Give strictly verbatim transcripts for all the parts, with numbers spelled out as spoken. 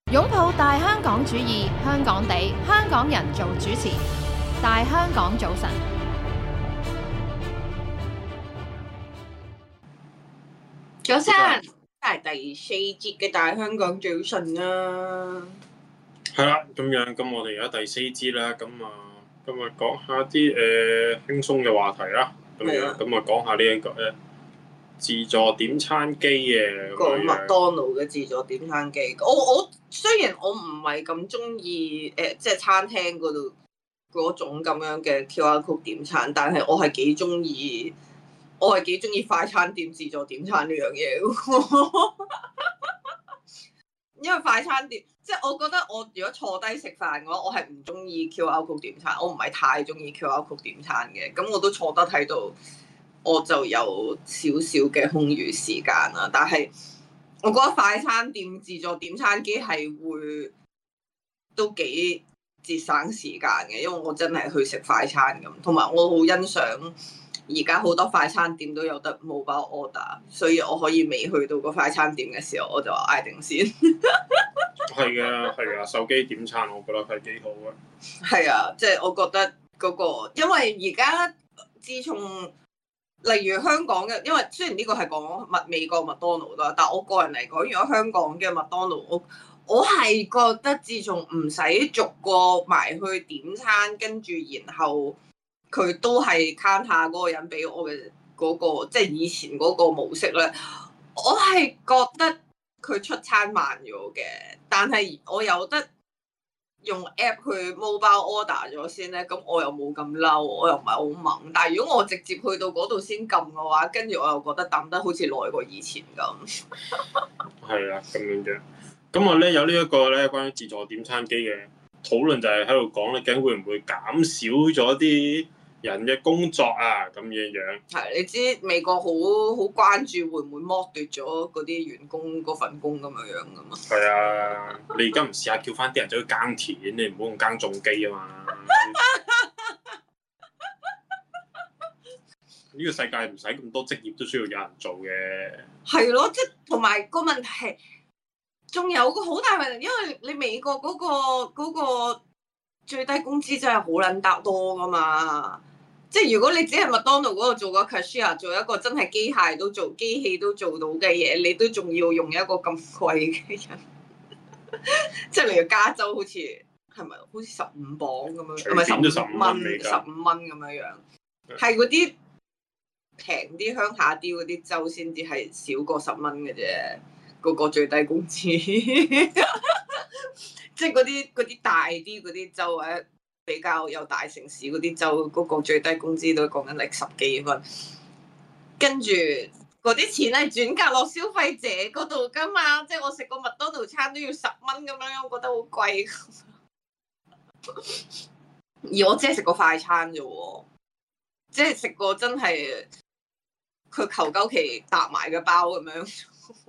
擁抱大香港主義，香港地，香港人做主持。大香港早晨， 早晨，係第四節嘅大香港早晨啦。 係啦，咁樣咁我哋而家第四節啦，咁啊，今日講下啲誒輕鬆嘅話題啦，咁樣咁啊講下呢一個咧自助點餐機嘅個麥當勞嘅自助點餐機，我我雖然我唔係咁中意誒，即係餐廳嗰度嗰種咁樣嘅 Q R code 點餐，但係我係幾中意，我係幾中意快餐店自助點餐呢樣嘢。因為快餐店，即係我覺得我如果坐低食飯嘅話，我係唔中意 Q R code 點餐，我唔係太中意 Q R code 點餐嘅。咁我都坐得喺度，我就有少少嘅空餘時間啦。但係我覺得快餐店自助點餐機係會都幾節省時間嘅，因為我真係去食快餐咁，同埋我好欣賞而家好多快餐店都有得 mobile order， 所以我可以未去到個快餐店嘅時候，我就話嗌定先。 係嘅，係啊，手機點餐我覺得係幾好嘅。 係啊，即係我覺得嗰個，因為而家自從例如香港嘅，因為雖然呢個係講麥美國麥當勞啦，但我個人嚟講，如果香港嘅麥當勞，我我係覺得自從唔使逐個埋去點餐，跟住然後佢都係 counter 嗰個人俾我嘅嗰個，即係以前嗰個模式咧，我係覺得佢出餐慢咗嘅，但係我有得用 app 去 mobile order 咗先咧，咁我又冇咁嬲，我又唔係好猛。但係如果我直接去到嗰度先撳嘅話，跟住我又覺得等得好似耐過以前咁。 係啊，咁樣嘅。咁我咧有呢一個咧關於自助點餐機嘅討論，就係喺度講咧，究竟會唔會減少咗啲人嘅工作啊？咁樣樣。係， 你知美國好好關注會唔會剝奪咗嗰啲員工嗰份工咁樣樣噶嘛？ 係啊，你而家唔試下叫翻啲人走去耕田，你唔好用耕種機啊嘛！呢個世界唔使咁多職業都需要有人做嘅。係咯，即係同埋個問題，仲有個好大問題，因為你美國嗰個嗰個最低工資真係好撚得多噶嘛。即係如果你只係麥當勞嗰度做個 cashier， 做一個真係機械都做、機器都做到嘅嘢，你都仲要用一個咁貴嘅人。即係例如加州好似係咪好似十五磅咁樣，唔係十五蚊，十五蚊咁樣樣，係嗰啲平啲鄉下啲嗰啲州先至係少過十蚊嘅啫，嗰個最低工資。即係嗰啲嗰啲大啲嗰啲州啊。比較有大城市嗰啲州嗰個最低工資都講緊嚟十幾蚊，跟住嗰啲錢係轉嫁落消費者嗰度噶嘛，即係我食個麥當勞餐都要十蚊咁樣，我覺得好貴。而我只係食個快餐啫喎，即係食個真係佢求鳩其搭埋嘅包咁樣。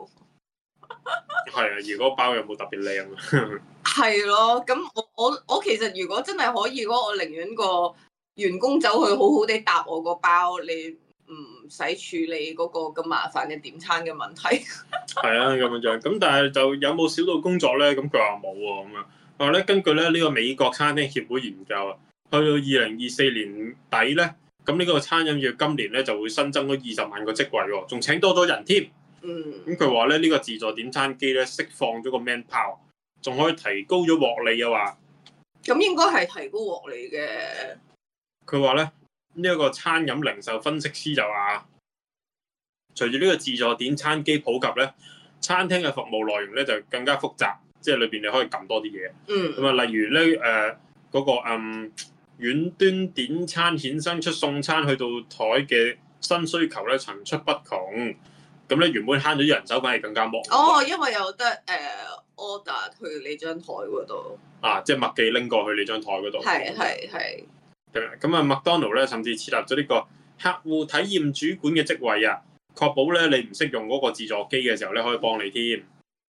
係啊，而嗰包有冇特別靚啊？ 係咯，咁我我我其實如果真係可以嘅話，我寧願個員工走去好好地搭我個包，你唔使處理嗰個咁麻煩嘅點餐嘅問題。 係啊，咁樣樣，咁但係就有冇少到工作咧？咁佢話冇喎，咁樣。佢話咧，根據咧呢個美國餐廳協會研究啊，去到二零二四年底咧，咁呢個餐飲業今年咧就會新增咗二十萬個職位喎，仲請多咗人添。 嗯。咁佢話咧呢個自助點餐機咧釋放咗個 manpower。仲可以提高咗獲利啊！話咁應該係提高獲利嘅。 佢話咧呢一、這個餐飲零售分析師就話，隨住呢個自助點餐機普及咧，餐廳嘅服務內容咧就更加複雜，即係裏邊你可以撳多啲嘢。 嗯。咁啊，例如咧誒嗰個嗯遠端點餐衍生出送餐去到台嘅新需求咧層出不窮。咁咧原本慳咗啲人手，反而更加忙。 哦，因為有得誒。呃 order 去你張台嗰度啊，即係麥記拎過去你張台嗰度。 係係係。 咁啊，麥當勞咧甚至設立咗呢個客戶體驗主管嘅職位啊，確保咧你唔識用嗰個自助機嘅時候咧，可以幫你添。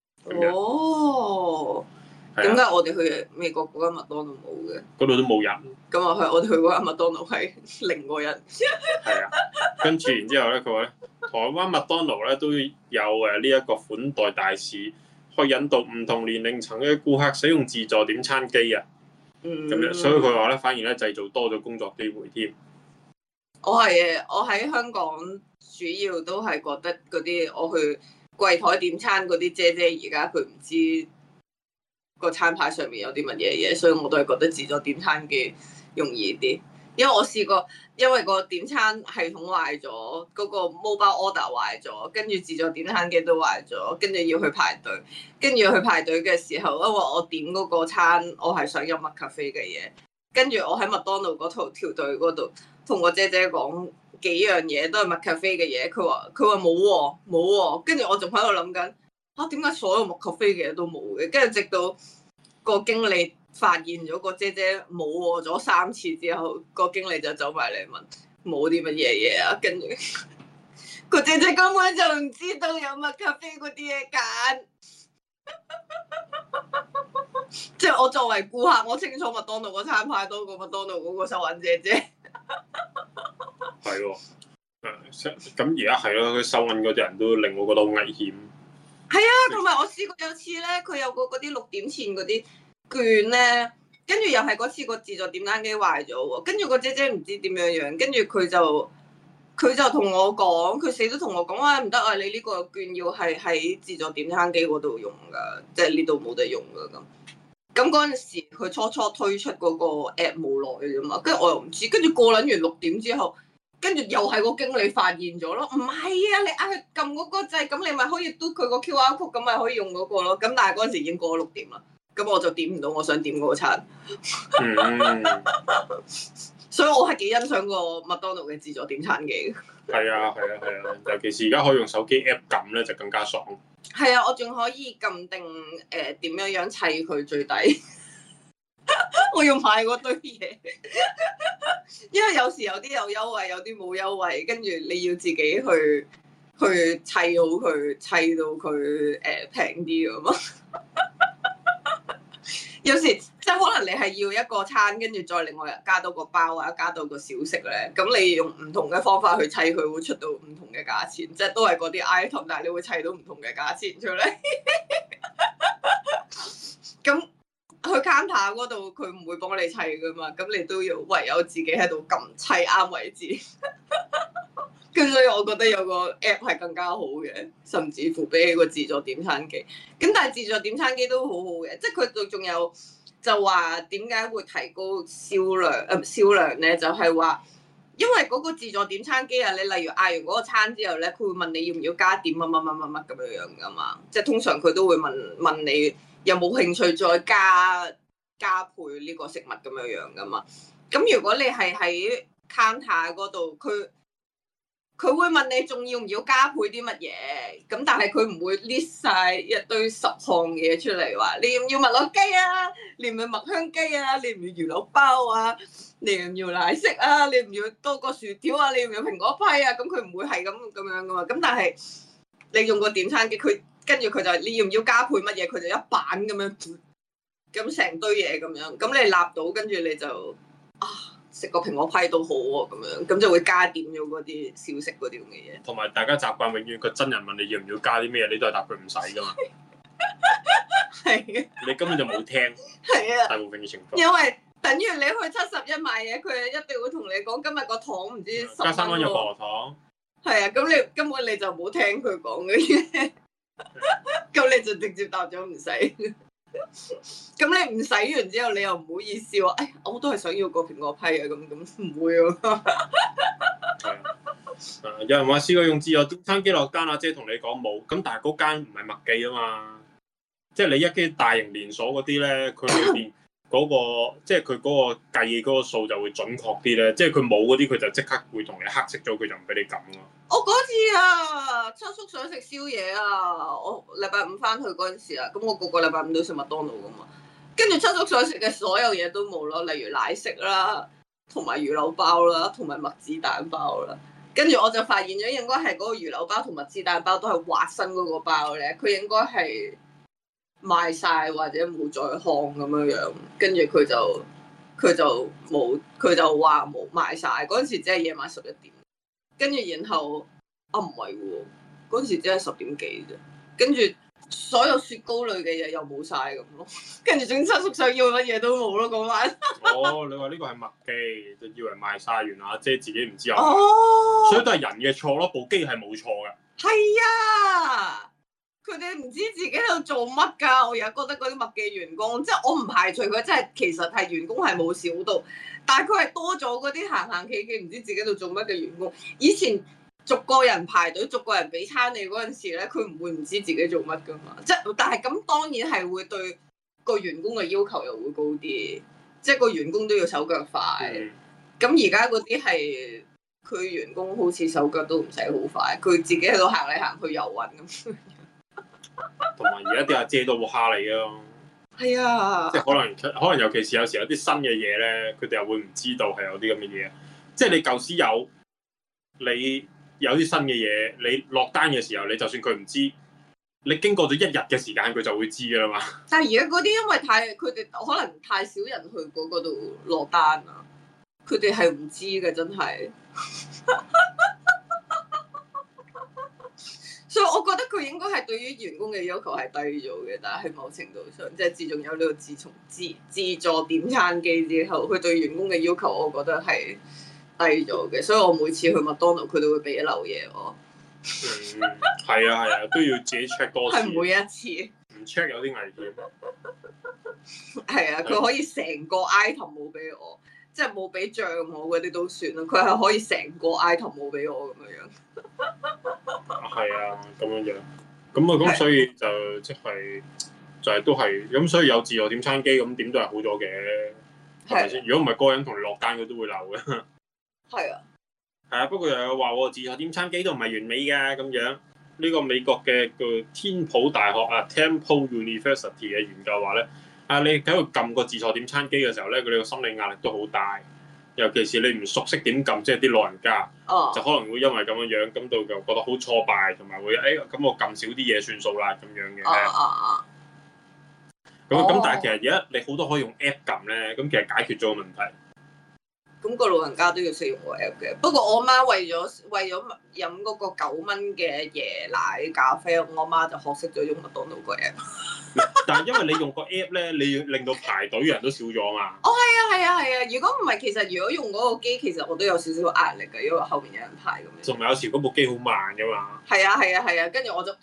哦。點解我哋去美國嗰間麥當勞冇嘅？ 嗰度都冇人。 咁啊，係我哋去嗰間麥當勞係零個人。 係啊，跟住然之後咧，佢話咧，台灣麥當勞咧都有誒呢一個款待大使。 去引導唔同年齡層嘅顧客使用自助點餐機啊。 嗯， 咁樣，所以佢話咧，反而咧製造多咗工作機會添。 我係我喺香港主要都係覺得嗰啲我去櫃台點餐嗰啲姐姐，而家佢唔知個餐牌上面有啲乜嘢嘢，所以我都係覺得自助點餐機容易啲。因為我試過，因為個點餐系統壞咗，嗰個 mobile order 壞咗，跟住自助點餐機都壞咗，跟住要去排隊，跟住要去排隊嘅時候，因為我點嗰個餐，我係想飲麥咖啡嘅嘢，跟住我喺麥當勞嗰度條隊嗰度同個姐姐講幾樣嘢都係麥咖啡嘅嘢，佢話佢話冇喎冇喎，跟住我仲喺度諗緊嚇點解所有麥咖啡嘅嘢都冇嘅，跟住直到個經理發現咗個姐姐冇喎咗三次之後，個經理就走埋嚟問冇啲乜嘢嘢啊，跟住個姐姐根本就唔知道有麥咖啡嗰啲嘢揀。即係我作為顧客，我清楚麥當勞個餐牌多過麥當勞嗰個收銀姐姐。 係喎，咁而家係咯，佢收銀嗰啲人都令我覺得好危險。 係啊，同埋我試過有次咧，佢有個嗰啲六點前嗰啲券咧，跟住又係嗰次個自助點餐機壞咗喎，跟住個姐姐唔知點樣樣，跟住佢就佢就同我講，佢死都同我講話唔得啊！你呢個券要係喺自助點餐機嗰度用㗎，即係呢度冇得用㗎咁。咁嗰陣時，佢初初推出嗰個 app 冇耐啫嘛，跟住我又唔知，跟住過撚完六點之後，跟住又係個經理發現咗咯。唔係啊，你嗌佢撳嗰個掣，咁你咪可以嘟佢個 Q R code，咁咪可以用嗰個咯。咁但係嗰陣時已經過咗六點啦，咁我就點唔到我想點嗰個餐。 嗯， 所以我係幾欣賞個麥當勞嘅自助點餐機。 係啊，係啊，係啊，尤其是而家可以用手機 app 撳咧，就更加爽。 係啊，我仲可以撳定誒點樣樣砌佢最低。我要買嗰堆嘢，因為有時有啲有優惠，有啲冇優惠，跟住你要自己去去砌好佢，砌到佢誒平啲咁啊。有時即係可能你係要一個餐，跟住再另外加多個包啊，加多個小食咧，咁你用唔同嘅方法去砌佢，會出到唔同嘅價錢，即係都係嗰啲 item，但係你會砌到唔同嘅價錢出嚟。咁去 counter 嗰度佢唔會幫你砌噶嘛，咁你都要唯有自己喺度撳砌啱位置。跟所以我覺得有個 app 係更加好嘅，甚至乎比起個自助點餐機。咁但係自助點餐機都好好嘅，即係佢仲仲有就話點解會提高銷量？誒、呃、銷量咧就係、是、話，因為嗰個自助點餐機啊，你例如嗌完嗰個餐之後咧，佢會問你要唔要加點乜乜乜乜乜咁樣樣噶嘛。即係通常佢都會問問你有冇興趣再加加配呢個食物咁樣樣噶嘛。咁如果你係喺 counter 嗰度，佢佢會問你仲要唔要加配啲乜嘢，咁但係佢唔會 list 晒一堆十項嘢出嚟話，你要唔要麥樂雞啊？你唔要麥香雞啊？你唔要魚柳包啊？你唔要奶昔啊？你唔要多個薯條啊？你唔要蘋果批啊？咁佢唔會係咁咁樣噶嘛。咁但係你用個點餐機，佢跟住佢就你要唔要加配乜嘢？佢就一版咁樣，咁成堆嘢咁樣，咁你立到，跟住你就啊〜食個蘋果批都好喎，咁樣咁就會加點咗嗰啲小食嗰啲咁嘅嘢。同埋大家習慣永遠個真人問你要唔要加啲咩，你都係答佢唔使噶嘛。 係啊。 你根本就冇聽。 係啊。 大部分嘅情況。 因為等於你去七十一買嘢，佢一定會同你講今日個糖唔知十蚊喎。加三蚊有薄荷糖。係啊，咁你根本你就冇聽佢講嘅嘢，咁你就直接答咗唔使。咁你唔洗完之後，你又唔好意思話，哎，我都係想要個蘋果批啊，咁咁唔會喎。 係啊，有人話試過用自助點餐機落單，阿姐同你講冇，咁但係嗰間唔係麥記啊嘛，即係你一啲大型連鎖嗰啲咧，佢裏邊嗰個即係佢嗰個計嗰個數就會準確啲咧，即係佢冇嗰啲佢就即刻會同你黑色咗，佢就唔俾你撳咯。 我嗰次啊，七叔想食宵夜啊，我禮拜五翻去嗰陣時啊，咁我個個禮拜五都食麥當勞噶嘛，跟住七叔想食嘅所有嘢都冇咯，例如奶昔啦，同埋魚柳包啦，同埋麥子蛋包啦，跟住我就發現咗應該係嗰個魚柳包同麥子蛋包都係滑身嗰個包咧，佢應該係賣晒或者冇再烘咁樣樣，跟住佢就佢就冇，佢就話冇賣晒，嗰陣時只係夜晚十一點。跟住然後啊唔係喎，嗰陣時只係十點幾啫。跟住所有雪糕類嘅嘢又冇晒咁咯，跟住總之七叔想要乜嘢都冇咯嗰晚。 哦，你話呢個係麥記，就以為賣晒，原來阿姐自己唔知有， 哦， 所以都係人嘅錯咯，部機係冇錯嘅。 係啊，佢哋唔知自己喺度做乜㗎，我而家覺得嗰啲麥記員工，即係我唔排除佢真係其實係員工係冇少到，但係佢係多咗嗰啲行行企企唔知自己喺度做乜嘅員工。以前逐個人排隊，逐個人俾餐你嗰陣時咧，佢唔會唔知自己做乜㗎嘛。即係但係咁當然係會對個員工嘅要求又會高啲，即係個員工都要手腳快。咁而家嗰啲係佢員工好似手腳都唔使好快，佢自己喺度行嚟行去遊魂咁。 同埋而家啲阿姐都好蝦你咯。 係啊， 即係可能可能尤其是有時有啲新嘅嘢咧，佢哋又會唔知道係有啲咁嘅嘢。即係你舊時有你。有啲新嘅嘢，你落單嘅時候，你就算佢唔知，你經過咗一日嘅時間，佢就會知㗎啦嘛。但係而家嗰啲因為太佢哋可能太少人去嗰個度落單啊，佢哋係唔知嘅，真係。所以我覺得佢應該係對於員工嘅要求係低咗嘅，但係某程度上，即係自從有呢個自從自自助點餐機之後，佢對員工嘅要求，我覺得係低咗嘅，所以我每次去麥當勞，佢都會俾一流嘢我。 嗯，係啊係啊，都要自己 check 多次。 係每一次。 唔 check 有啲危險。 係啊，佢可以成個 item 冇俾我，即係冇俾醬我嗰啲都算啦。佢係可以成個 item 冇俾我咁樣樣。 係啊，咁樣樣。咁啊，咁所以就即係就係、是、都係咁，所以有自助點餐機咁點都係好咗嘅，係咪先？如果唔係嗰個人同你落單，佢都會漏嘅。 係啊， 係啊，不過又有話喎，自助點餐機都唔係完美㗎咁樣。呢、這個美國嘅叫天普大學啊 （Temple University） 嘅研究話咧，啊你喺度撳個自助點餐機嘅時候咧，佢哋個心理壓力都好大，尤其是你唔熟悉點撳，即係啲老人家，哦、就可能會因為咁樣樣，咁到就覺得好挫敗，同埋會誒咁、哎、我撳少啲嘢算數啦咁樣嘅。咁咁、哦哦、但係其實而家你好多可以用 app 撳咧，咁其實解決咗個問題。 咁個老人家都要識用個 app 嘅，不過我媽為咗為咗飲嗰個九蚊嘅椰奶咖啡，我媽就學識咗用麥當勞個 app。 但係因為你用個 app 咧，你要令到排隊人都少咗嘛。 哦，係啊，係啊，係啊！如果唔係，其實如果用嗰個機，其實我都有少少壓力㗎，因為後面有人排咁樣。 仲有時嗰部機好慢㗎嘛。係啊，係啊，係啊，跟住我就，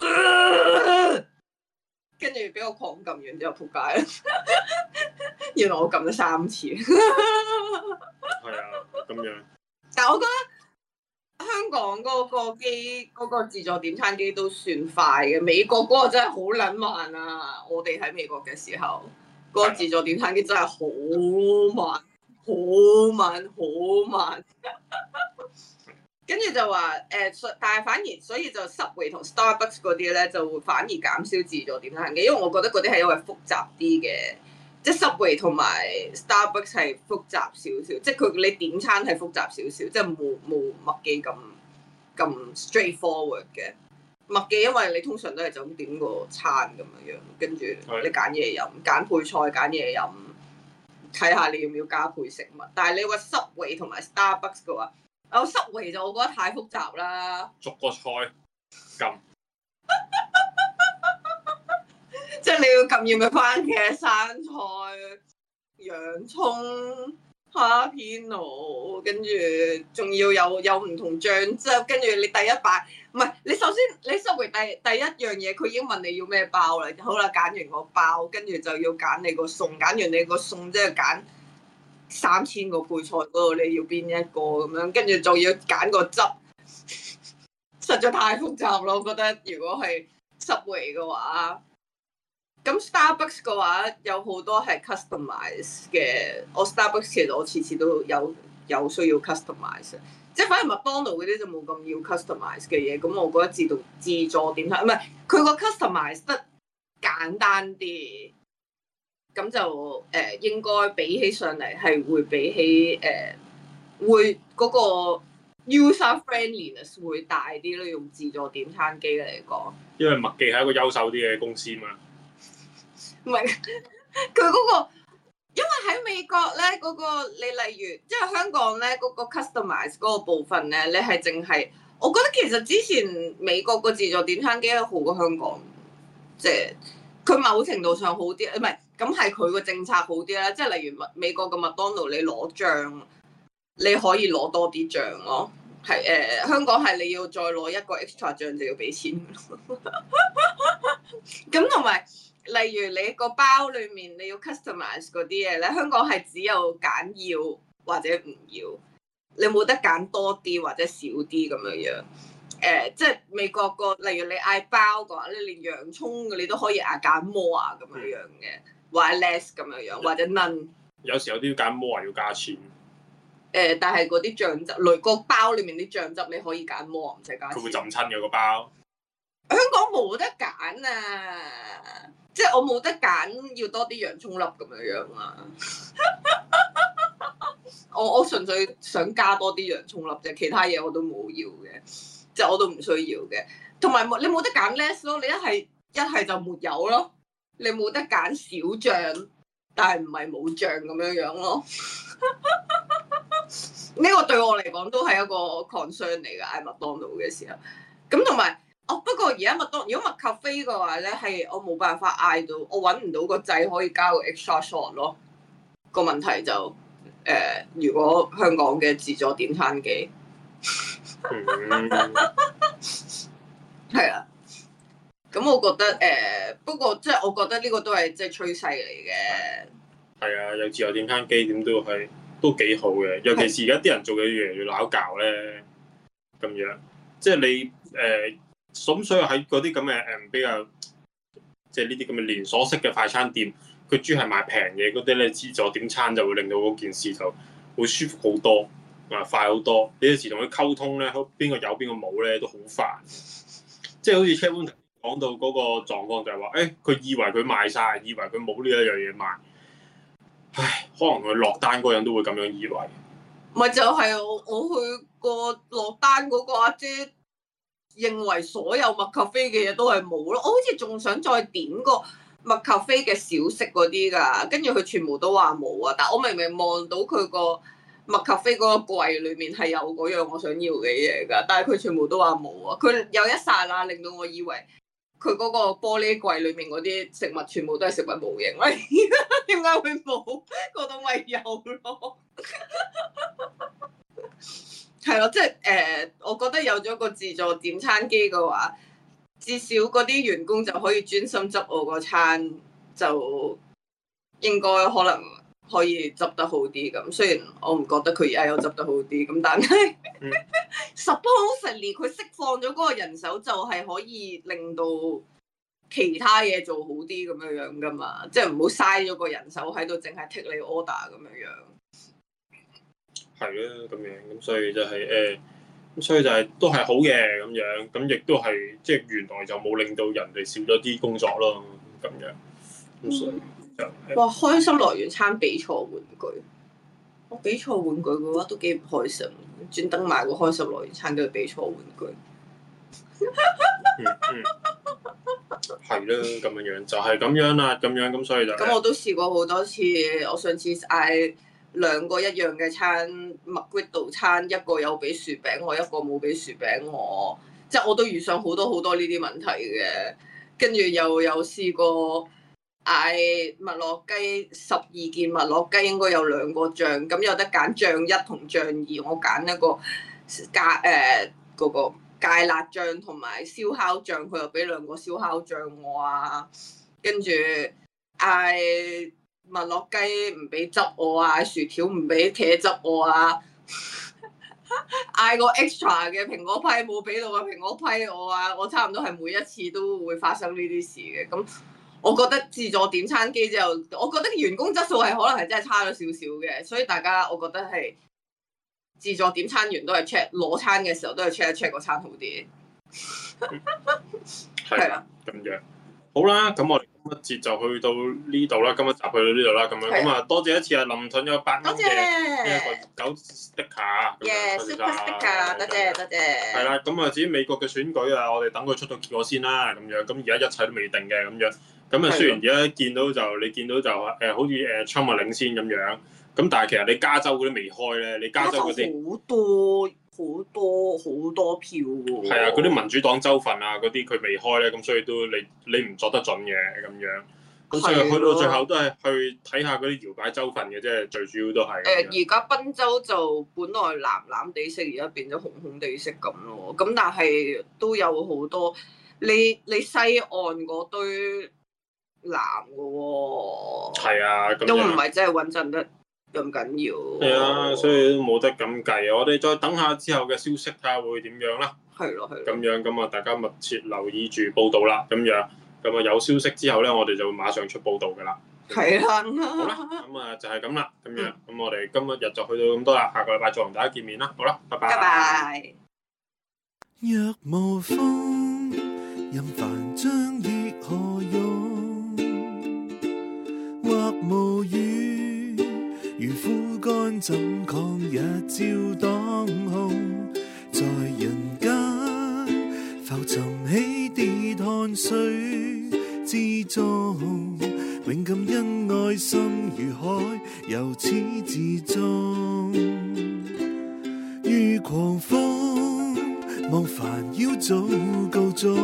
跟住俾我狂撳完之後撲街啦。原來我撳咗三次。 係啊，咁樣。 但係我覺得香港嗰個機嗰、嗰個自助點餐機都算快嘅，美國嗰個真係好撚慢啊！我哋喺美國嘅時候，嗰、嗰個自助點餐機真係好慢，好慢，好慢。跟住就話誒、呃，但係反而所以就 Subway 同 Starbucks 嗰啲咧，就會反而減少自助點餐機，因為我覺得嗰啲係因為複雜啲嘅。即係 Subway 同埋 Starbucks 係複雜少少，即係佢你點餐係複雜少少，即係冇冇麥記咁咁 straightforward 嘅。麥記因為你通常都係就咁點個餐咁樣樣，跟住你揀嘢飲、揀配菜、揀嘢飲，睇下你要唔要加配食物。但係你話 Subway 同埋 Starbucks 嘅話，哦 Subway 就我覺得太複雜啦。 逐個菜撳。 即係你要撳要嘅番茄、生菜、洋葱、蝦片佬，跟住仲要有有唔同醬汁，跟住你第一擺唔係你首先你 Subway 第第一樣嘢，佢已經問你要咩包啦。好啦，揀完個包，跟住就要揀你個餸，揀完你個餸即係揀三千個配菜嗰度，你要邊一個咁樣，跟住仲要揀個汁，實在太複雜咯。我覺得如果係 Subway 嘅話。咁 Starbucks 嘅話有好多係 customize 嘅，我 Starbucks 其實我次次都有有需要 customize，即係反而麥當勞嗰啲就冇咁要 customize 嘅嘢，咁我覺得自動自助點餐唔係佢個 customize 得簡單啲，咁就誒、呃、應該比起上嚟係會比起誒、呃、會嗰個 user friendliness 會大啲咯，用自助點餐機嚟講。 因為麥記係一個優秀啲嘅公司嘛。 唔係佢嗰個，因為喺美國咧嗰、嗰個，你例如即係香港咧嗰、嗰個 customize 嗰個部分咧，你係淨係，我覺得其實之前美國個自助點餐機好過香港， 即係佢某程度上好啲，唔係咁係佢個政策好啲啦。即係例如美國嘅麥當勞，你攞醬你可以攞多啲醬咯。係誒、呃，香港係你要再攞一個 extra 醬就要俾錢。咁同埋例如你個包裡面你要 customize 嗰啲嘢咧，香港係只有揀要或者唔要，你冇得揀多啲或者少啲咁樣樣。誒、呃，即係美國個例如你嗌包嘅話，你連洋葱你都可以嗌揀 more 啊咁樣樣嘅，或者 less 咁樣樣，或者 none。 有時有啲揀 more 要加錢。 誒、呃，但係嗰啲醬汁，類個包裡面啲醬汁你可以揀 more，唔使加錢。 佢會浸親嘅個包。 香港冇得揀啊！即係我冇得揀，要多啲洋葱粒咁樣樣啊！我我純粹想加多啲洋葱粒啫，其他嘢我都冇要嘅，即係我都唔需要嘅。同埋你冇得揀 less 咯，你一係一係就沒有咯，你冇得揀少醬，但係唔係冇醬咁樣樣咯。呢個對我嚟講都係一個 concern 嚟嘅，嗌麥當勞嘅時候。咁同埋，哦不過而家麥當，如果麥咖啡嘅話咧，係我冇辦法嗌到，我揾唔到個掣可以加個 extra shot 咯。個問題就誒、呃，如果香港嘅自助點餐機，係啊。咁我覺得誒、呃，不過即係我覺得呢個都係即係趨勢嚟嘅。 係啊，有自助點餐機點都係。都幾好嘅，尤其是而家啲人做嘅越嚟越撈教咧，咁樣即係你誒，咁、呃、所以喺嗰啲咁嘅誒比較，即係呢啲咁嘅連鎖式嘅快餐店，佢主要係賣平嘢嗰啲咧，自助點餐就會令到嗰件事就會舒服好多，啊快好多。你有時同佢溝通咧，邊個有邊個冇咧都好煩，即係好似 Chatwood 講到嗰個狀況就係話，誒、欸、佢以為佢賣晒，以為佢冇呢一樣嘢賣。唉，可能佢落單嗰人都會咁樣以為。 咪就係我我去過落單嗰個阿姐，認為所有麥咖啡嘅嘢都係冇咯。我好似仲想再點個麥咖啡嘅小食嗰啲㗎，跟住佢全部都話冇啊。但我明明望到佢個麥咖啡嗰個櫃裡面係有嗰樣我想要嘅嘢㗎，但係佢全部都話冇啊。佢有一剎那令到我以為佢嗰個玻璃櫃裏面嗰啲食物全部都係食物模型，喂，點解會冇？嗰度咪有咯，係咯，即係誒、呃，我覺得有咗個自助點餐機嘅話，至少嗰啲員工就可以專心執我個餐，就應該可能可以執得好啲咁。雖然我唔覺得佢而家有執得好啲，咁但係、嗯、supposedly 佢釋放咗嗰個人手，就係可以令到其他嘢做好啲咁樣樣噶嘛，即係唔好嘥咗個人手喺度，淨係 take 你 order 咁樣樣。 係啦，咁樣咁所以就係、是、誒，咁、呃、所以就係、是、都係好嘅咁樣，咁亦都係即係原來就冇令到人哋少咗啲工作咯，咁樣咁所以。 哇！開心樂園餐俾錯玩具，我俾錯玩具嘅話都幾唔開心，專登買個開心樂園餐都要俾錯玩具。 嗯嗯，係啦，咁樣樣就係咁樣啦，咁樣咁所以就咁我都試過好多次，我上次嗌兩個一樣嘅餐，麥gwit道餐，一個有俾薯餅我，一個冇俾薯餅我，即係我都遇上好多好多呢啲問題嘅，跟住又有試過。嗌麥樂雞十二件麥樂雞應該有兩個醬，咁有得揀醬一同醬二，我揀一個加誒嗰個芥辣醬同埋燒烤醬，佢又俾兩個燒烤醬我啊，跟住嗌麥樂雞唔俾汁我啊，薯條唔俾茄汁我啊，嗌個 extra 嘅蘋果批冇俾到個蘋果批我啊，我差唔多係每一次都會發生呢啲事嘅，咁。我覺得自助點餐機之後，我覺得員工質素係可能係真係差咗少少嘅，所以大家我覺得係自助點餐員都係 check 攞餐嘅時候都係 check 一 check 個餐好啲。係啦， 咁樣好啦，咁我哋今一節就去到呢度啦，今日集去到呢度啦，咁樣咁啊，多謝一次啊林盾有八蚊嘅呢一個狗 sticker， 耶 super sticker，多謝多謝。 係啦，咁啊至於美國嘅選舉啊，我哋等佢出到結果先啦，咁樣咁而家一切都未定嘅咁樣。咁啊，雖然而家見到就你見到就誒、呃，好似誒 Trump 領先咁樣，咁但係其實你加州嗰啲未開咧，你加州嗰啲好多好多好多票喎。 係啊，嗰啲民主黨州份啊，嗰啲佢未開咧，咁所以都你你唔作得準嘅咁樣。咁所以去到最後都係去睇下嗰啲搖擺州份嘅啫，最主要都係。 誒而家賓州就本來藍藍地色，而家變咗紅紅地色咁咯。咁但係都有好多，你你西岸嗰堆藍嘅喎。 係啊，咁都唔係真係穩陣得咁緊要。 係啊，所以都冇得咁計啊！我哋再等下之後嘅消息，睇下會點樣啦。 係咯，係咯。 咁樣咁啊，大家密切留意住報道啦。咁樣咁啊，有消息之後咧，我哋就會馬上出報道噶啦。 係啦。 好啦，咁啊就係咁啦。咁樣咁我哋今日就去到咁多啦。下個禮拜再同大家見面啦。好啦，拜拜。 拜拜。 若無風，任繁章亦何用？或無雨，如枯乾怎抗日照當空？在人間浮沉起跌汗水之中，永感恩愛心如海，由始至終。於狂風望煩擾早告終，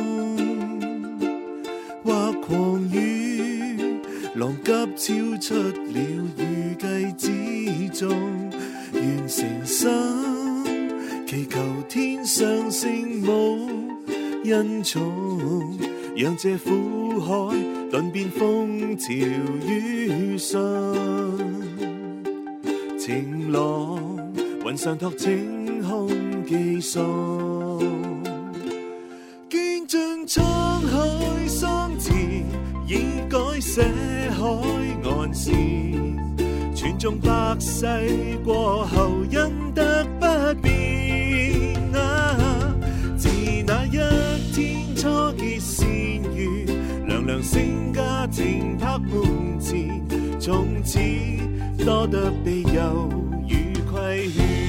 或狂雨浪急超出了預計之中，願誠心祈求天上聖母恩寵，讓這苦海頓變風潮雨順，晴朗雲上托晴空寄送，見盡滄海桑田，已改寫海岸線，傳頌百世過後因得不變啊！自那一天初結善緣，娘娘勝家情拍門前，從此多得庇佑與規勸。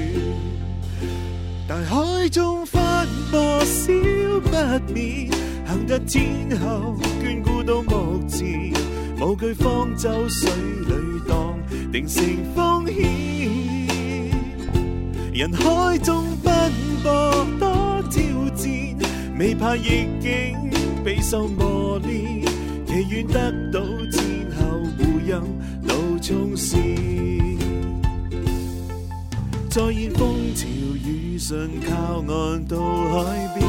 大海中翻波小不免，行得天后眷顧到目前，無懼方舟水裏蕩，定成風險。人海中奔波多挑戰，未怕逆境備受磨練，祈願得到天后護蔭路衝線。再現風潮雨順，靠岸到海邊。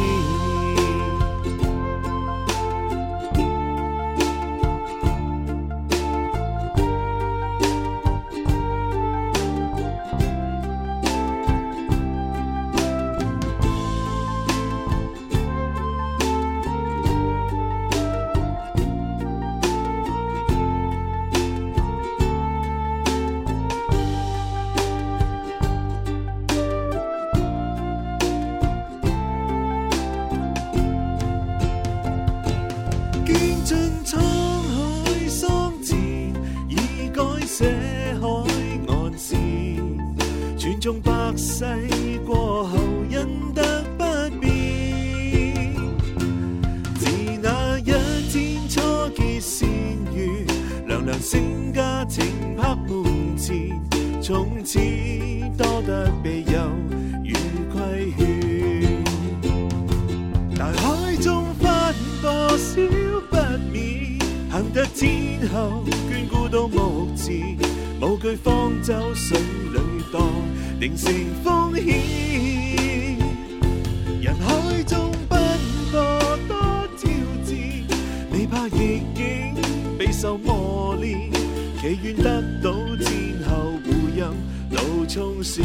中百世過後因得不變，自那一天初結善緣，娘娘勝家情拍門前，從此多得庇佑與規勸。大海中翻波小不免，行得天后眷顧到目前，無懼方舟水裏蕩，定成風險。人海中奔波多挑戰，未怕逆境備受磨練，祈願得到天后護蔭路衝線。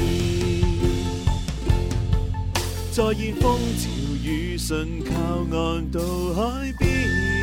再現風潮雨順，靠岸到海邊。